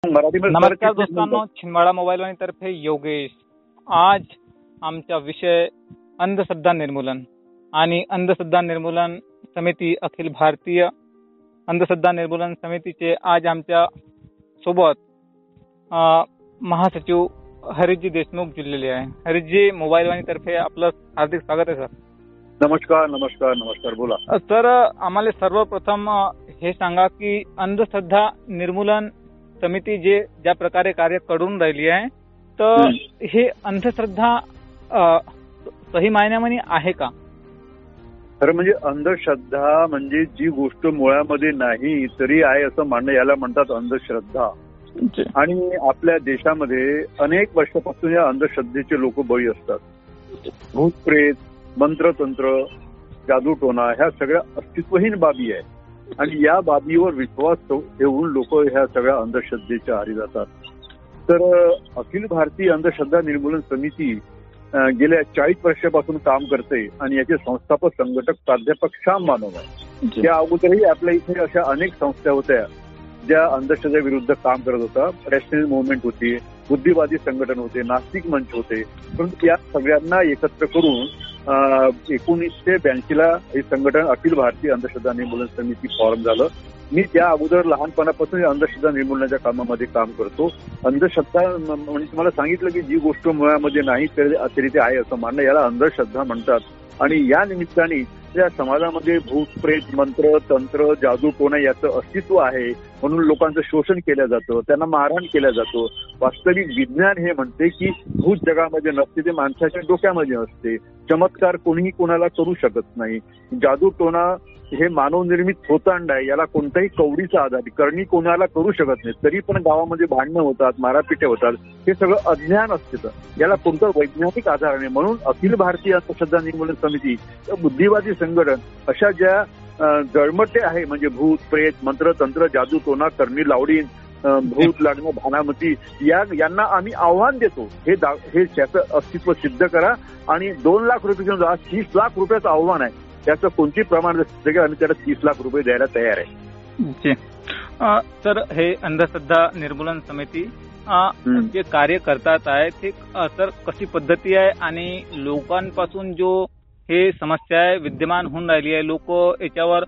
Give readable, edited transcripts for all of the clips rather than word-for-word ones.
मराठीमध्ये सर नमस्कार किती दोस्तांनो, म्हणतात? छिंदवाडा मोबाईल वाहिनीतर्फे योगेश. आज आमचा विषय अंधश्रद्धा निर्मूलन आणि अंधश्रद्धा निर्मूलन समिती, अखिल भारतीय अंधश्रद्धा निर्मूलन समितीचे आज आमच्या सोबत महासचिव हरीशजी देशमुख जुळलेले आहे. हरीशजी, मोबाईल वाहिनीतर्फे आपलं हार्दिक स्वागत आहे सर. नमस्कार नमस्कार नमस्कार, बोला सर. आम्हाला सर्वप्रथम हे सांगा की अंधश्रद्धा निर्मूलन समिती ज्या प्रकारे कार्य करून राहिली आहे, तर हे अंधश्रद्धा सही मायन्यामध्ये आहे का? खरं म्हणजे अंधश्रद्धा म्हणजे जी गोष्ट मुळामध्ये नाही तरी आहे असं मानणं, याला म्हणतात अंधश्रद्धा. आणि आपल्या देशामध्ये अनेक वर्षापासून या अंधश्रद्धेचे लोक बळी असतात. भूत प्रेत, मंत्रतंत्र, जादूटोना ह्या सगळ्या अस्तित्वहीन बाबी आहे आणि या बाबीवर विश्वास ठेवून लोक ह्या सगळ्या अंधश्रद्धेच्या आहारी जातात. तर अखिल भारतीय अंधश्रद्धा निर्मूलन समिती गेल्या 40 वर्षापासून काम करते आणि याचे संस्थापक संघटक प्राध्यापक श्याम मानव आहे. त्या अगोदरही आपल्या इथे अशा अनेक संस्था होत्या ज्या अंधश्रद्धेविरुद्ध काम करत होता. रॅशनल मुव्हमेंट होती, बुद्धिवादी संघटन होते, नास्तिक मंच होते. परंतु या सगळ्यांना एकत्र करून 1982 हे संघटन अखिल भारतीय अंधश्रद्धा निर्मूलन समिती फॉर्म झालं. मी त्या अगोदर लहानपणापासून अंधश्रद्धा निर्मूलनाच्या कामामध्ये काम करतो. अंधश्रद्धा म्हणजे तुम्हाला सांगितलं की जी गोष्ट मुळामध्ये नाही तरी ते आहे असं मानणं, याला अंधश्रद्धा म्हणतात. आणि या निमित्ताने या समाजामध्ये भूत प्रेत, मंत्र तंत्र, जादू टोना याचं अस्तित्व आहे म्हणून लोकांचं शोषण केलं जातं, त्यांना मारहाण केलं जातं. वास्तविक विज्ञान हे म्हणते की भूत जगामध्ये नसते, ते माणसाच्या डोक्यामध्ये असते. चमत्कार कोणीही कोणाला करू शकत नाही. जादू टोना हे मानवनिर्मित थोतांड आहे, याला कोणताही कवडीचा आधार, करणी कोणाला करू शकत नाही. तरी पण गावामध्ये भांडणं होतात, मारापिटे होतात. हे सगळं अज्ञान असते, याला कोणता वैज्ञानिक आधार नाही. म्हणून अखिल भारतीय अंधश्रद्धा निर्मूलन समिती, बुद्धिवादी संघटन अशा ज्या जळमटे आहे म्हणजे भूत प्रेत, मंत्र तंत्र, जादू टोना, करणी लावडी, भूत लागणं, भानामती, यांना आम्ही आव्हान देतो. हे त्याचं अस्तित्व सिद्ध करा आणि 2 लाख रुपये घेऊन जा. 30 लाख रुपयाचं आव्हान आहे. त्याचं कोणती प्रमाण सिद्ध केलं आम्ही त्याला 30 लाख रुपये द्यायला तयार आहे. तर हे अंधश्रद्धा निर्मूलन समिती जे कार्य करतात आहे ते तर कशी पद्धती आहे आणि लोकांपासून जो हे समस्या आहे विद्यमान होऊन राहिली आहे, लोक याच्यावर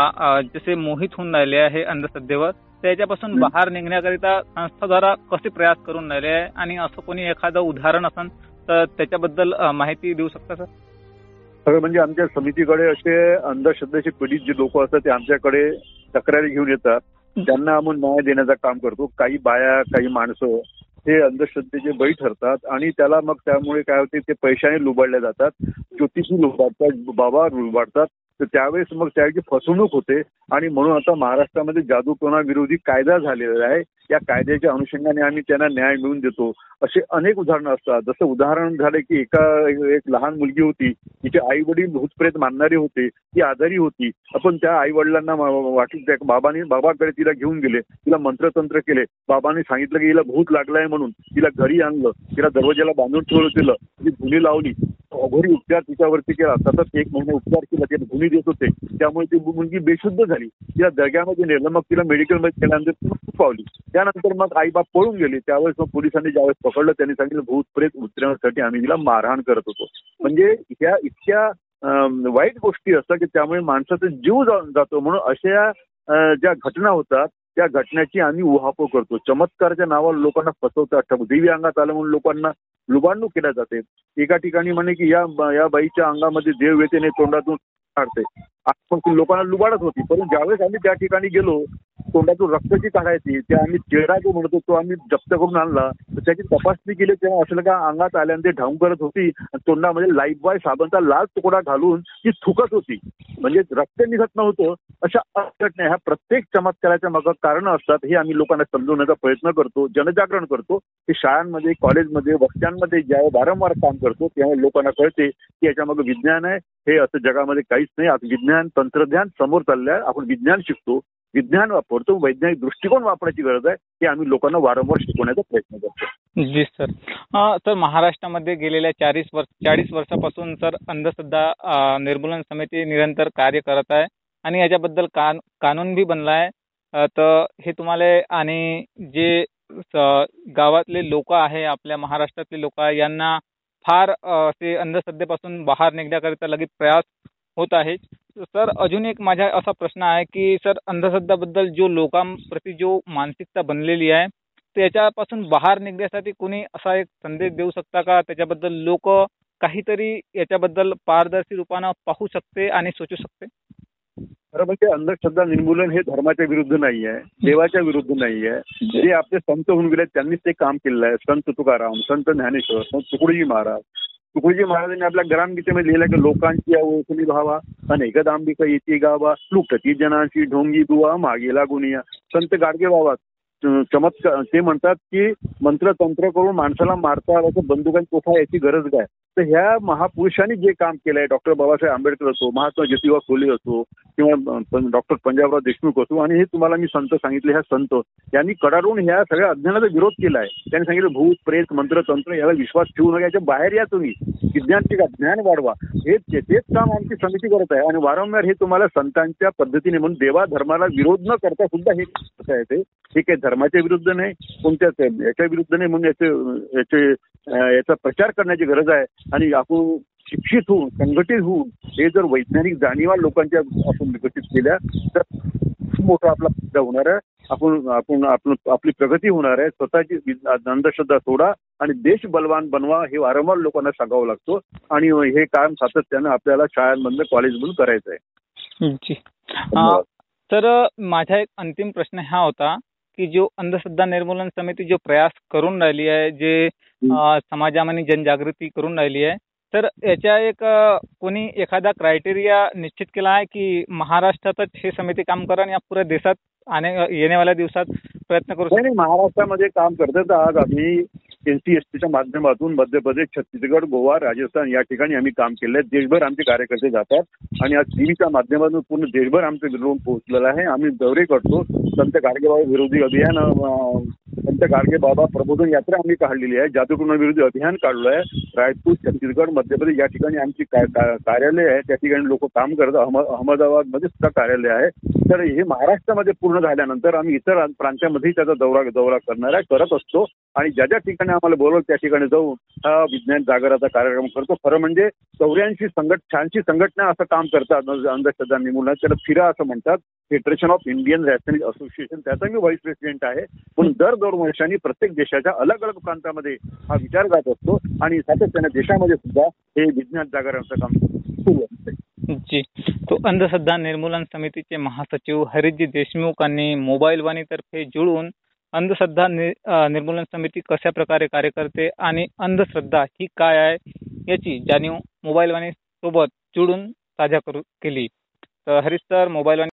जसे मोहित होऊन राहिले आहे अंधश्रद्धेवर, त्याच्यापासून बाहेर निघण्याकरिता संस्थाद्वारा कसे प्रयास करून राहिले आहे आणि असं कोणी एखादं उदाहरण असेल तर त्याच्याबद्दल माहिती देऊ शकता सर? खरं म्हणजे आमच्या समितीकडे असे अंधश्रद्धेचे पीडित जे लोक असतात ते आमच्याकडे तक्रारी घेऊन येतात. त्यांना आम्ही न्याय देण्याचं काम करतो. काही बाया, काही माणसं हे अंधश्रद्धेचे बळी ठरतात आणि त्याला मग त्यामुळे काय होते, ते पैशाने लुबाडले जातात, ज्योतिषी लुबाडतात, बाबा लुबाडतात. तर त्यावेळेस मग त्याची फसवणूक होते आणि म्हणून आता महाराष्ट्रामध्ये जादूटोना विरोधी कायदा झालेला आहे. या कायद्याच्या अनुषंगाने आम्ही त्यांना न्याय मिळवून देतो. असे अनेक उदाहरणं असतात. जसं उदाहरण झालं की एक लहान मुलगी होती, तिचे आई वडील भूतप्रेत मानणारे होते, ती आजारी होती. आपण त्या आई वडिलांना वाटलं, बाबाकडे तिला घेऊन गेले, तिला मंत्रतंत्र केले. बाबांनी सांगितलं की हिला भूत लागलाय म्हणून तिला घरी आणलं, तिला दरवाजाला बांधून ठेवलं, ती धुनी लावली, अघोरी उपचार तिच्यावरती केला, सतत 1 महिना उपचार केला, तिला धुनी देत होते. त्यामुळे ती मुलगी बेशुद्ध झाली. तिला दर्ग्यामध्ये नेलं, मग तिला मेडिकलमध्ये केल्यानंतर खूप पावली. त्यानंतर मग आई बाप पळून गेले. त्यावेळेस मग पोलिसांनी ज्यावेळेस पकडलं त्यांनी सांगितलं भूत प्रेत उतरवण्यासाठी आम्ही तिला मारहाण करत होतो. म्हणजे ह्या इतक्या वाईट गोष्टी असतात की त्यामुळे माणसाचा जीव जातो. म्हणून अशा ज्या घटना होतात त्या घटनेची आम्ही उहापोह करतो. चमत्काराच्या नावावर लोकांना फसवतात, दिव्य अंगात आलं म्हणून लोकांना लुबाडणूक केल्या जाते. एका ठिकाणी म्हणे की या बाईच्या अंगामध्ये देव येते, तोंडातून काढते. आजपासून लोकांना लुबाडत होती. परंतु ज्यावेळेस आम्ही त्या ठिकाणी गेलो, तोंडातून रक्त जी काढायची, ते आम्ही चेहरा जो म्हणतो तो आम्ही जप्त करून आणला. तर त्याची तपासणी केली तेव्हा असलं का अंगात आल्याने ते ढाऊन करत होती. तोंडामध्ये लाईफ बॉय साबणचा लाल तुकडा घालून ती थुकत होती. म्हणजे रक्त निघत नव्हतं. अशा घटना ह्या प्रत्येक चमत्काराच्या मागे कारण असतात. हे आम्ही लोकांना समजवण्याचा प्रयत्न करतो, जनजागरण करतो. हे शाळांमध्ये, कॉलेजमध्ये, वस्त्यांमध्ये ज्यावेळी वारंवार काम करतो तेव्हा लोकांना कळते की याच्यामागे विज्ञान आहे. हे असं जगामध्ये काहीच नाही. आता विज्ञान तंत्रज्ञान समोर चाललं आहे. आपण विज्ञान शिकतो, विज्ञान वापरतो, वैज्ञानिक दृष्टिकोन वापरायची गरज आहे. हे आम्ही लोकांना वारंवार शिकवण्याचा प्रयत्न करतो. जी सर. तर महाराष्ट्रामध्ये गेलेल्या 40 वर्षापासून सर अंधश्रद्धा निर्मूलन समिती निरंतर कार्य करत आहे आणि याच्याबद्दल कानून भी बनला आहे. तर हे तुम्हाला आणि जे गावातले लोक आहे, आपल्या महाराष्ट्रातले लोक आहे, यांना फार ते अंधश्रद्धेपासून बाहेर निघण्याकरिता लगेच प्रयास होत आहे. सर, अजून एक माझा असा प्रश्न आहे की सर, अंधश्रद्धाबद्दल जो लोकांप्रती जो मानसिकता बनलेली आहे त्याच्यापासून बाहेर निघण्यासाठी कोणी असा एक संदेश देऊ शकता का? त्याच्याबद्दल लोक काहीतरी याच्याबद्दल पारदर्शी रूपानं पाहू शकते आणि सोचू शकते. खरं म्हणजे अंधश्रद्धा निर्मूलन हे धर्माच्या विरुद्ध नाही आहे, देवाच्या विरुद्ध नाही आहे. जे आपले संत होऊन गेले त्यांनीच ते काम केलेलं आहे. संत तुकाराम, संत ज्ञानेश्वर, संत तुकडोजी महाराज. तुकडोजी महाराजांनी आपल्या ग्रामगीतेमध्ये लिहिलं की लोकांची ओळखणी व्हावा, अनेक दांबिका येती गावा, लुटती जनांची ढोंगी दुवा मागे लागून या. संत गाडगे बाबा चमत्कार ते म्हणतात की मंत्रतंत्र करून माणसाला मारता आलं तर बंदुकांची तोफा याची गरज काय. तर ह्या महापुरुषांनी जे काम केलंय, डॉक्टर बाबासाहेब आंबेडकर असो, महात्मा ज्योतिबा फुले असो किंवा डॉक्टर पंजाबराव देशमुख असो, आणि हे तुम्हाला मी संत सांगितले, ह्या संत यांनी कडाडून ह्या सगळ्या अज्ञानाचा विरोध केलाय. त्यांनी सांगितलं भूत प्रेत मंत्रतंत्र याला विश्वास ठेवू नका, याच्या बाहेर या तुम्ही, विज्ञान शिका, ज्ञान वाढवा. तेच काम आमची समिती करत आहे. आणि वारंवार हे तुम्हाला संतांच्या पद्धतीने म्हणून देवा धर्माला विरोध न करता सुद्धा हे करत आहे. ते काही धर्माच्या विरुद्ध नाही, कोणत्याच याच्या विरुद्ध नाही, म्हणून याचा प्रचार करण्याची गरज आहे. आणि आपण शिक्षित होऊन संघटित होऊन हे जर वैज्ञानिक जाणीवा लोकांच्या आपण विकसित केल्या तर खूप मोठा आपला फायदा होणार आहे. आपली प्रगती होणार आहे. स्वतःची अंधश्रद्धा सोडा आणि देश बलवान बनवा, हे वारंवार लोकांना सांगावं लागतो. आणि हे काम सातत्यानं आपल्याला शाळांमधलं कॉलेजमधून करायचं आहे. तर माझा एक अंतिम प्रश्न हा होता की जो अंधश्रद्धा निर्मूलन समिती जो प्रयास करून राहिली आहे, जे समाजामध्ये जनजागृती करून राहिली आहे, तर याच्या एक कोणी एखादा क्रायटेरिया निश्चित केला आहे की महाराष्ट्रातच हे समिती काम करा या पुऱ्या देशात येण्यावाल्या दिवसात प्रयत्न करू? नाही, महाराष्ट्रामध्ये काम करतात. आज आम्ही NCSTच्या माध्यमातून मध्य प्रदेश, छत्तीसगड, गोवा, राजस्थान या ठिकाणी आम्ही काम केलं आहे. देशभर आमचे कार्यकर्ते जातात आणि आज टीव्हीच्या माध्यमातून पूर्ण देशभर आमचं विरोध पोहोचलेलं आहे. आम्ही दौरे करतो. संत गाडगेबाबा विरोधी अभियान, संत गाडगेबाबा प्रबोधन यात्रा आम्ही काढलेली आहे. जादूटोणा विरोधी अभियान काढलं आहे. रायपूर, छत्तीसगड, मध्य प्रदेश या ठिकाणी आमची कार्यालय आहे. त्या ठिकाणी लोक काम करतात. अहमदाबादमध्ये सुद्धा कार्यालय आहे. तर हे महाराष्ट्रामध्ये पूर्ण झाल्यानंतर आम्ही इतर प्रांतामध्ये त्याचा दौरा करणार आहे, करत असतो. आणि ज्या ज्या ठिकाणी आम्हाला बोलवलं त्या ठिकाणी जाऊन हा विज्ञान जागराचा कार्यक्रम करतो. खरं म्हणजे 84 छानशी संघटना असं काम करतात अंधश्रद्धा निर्मूलनात. त्याला फिरा असं म्हणतात, federation of Indian rational association. त्याचा मी व्हाईस प्रेसिडेंट आहे. पण दर 2 वर्षांनी प्रत्येक देशाच्या अलग अलग प्रांतामध्ये हा विचार जात असतो आणि सातत्याने देशामध्ये सुद्धा हे विज्ञान जागरणाचं काम सुरू असते. जी, तो अंधश्रद्धा निर्मूलन समितीचे महासचिव हरीशजी देशमुख यांनी मोबाईल वाणीतर्फे जुळून अंधश्रद्धा निर्मूलन समिती कशा प्रकारे कार्य करते आणि अंधश्रद्धा ही काय आहे याची जाणीव मोबाईल वाणी सोबत जुळून साझा केली. तर हरीश सर, मोबाईल वाणी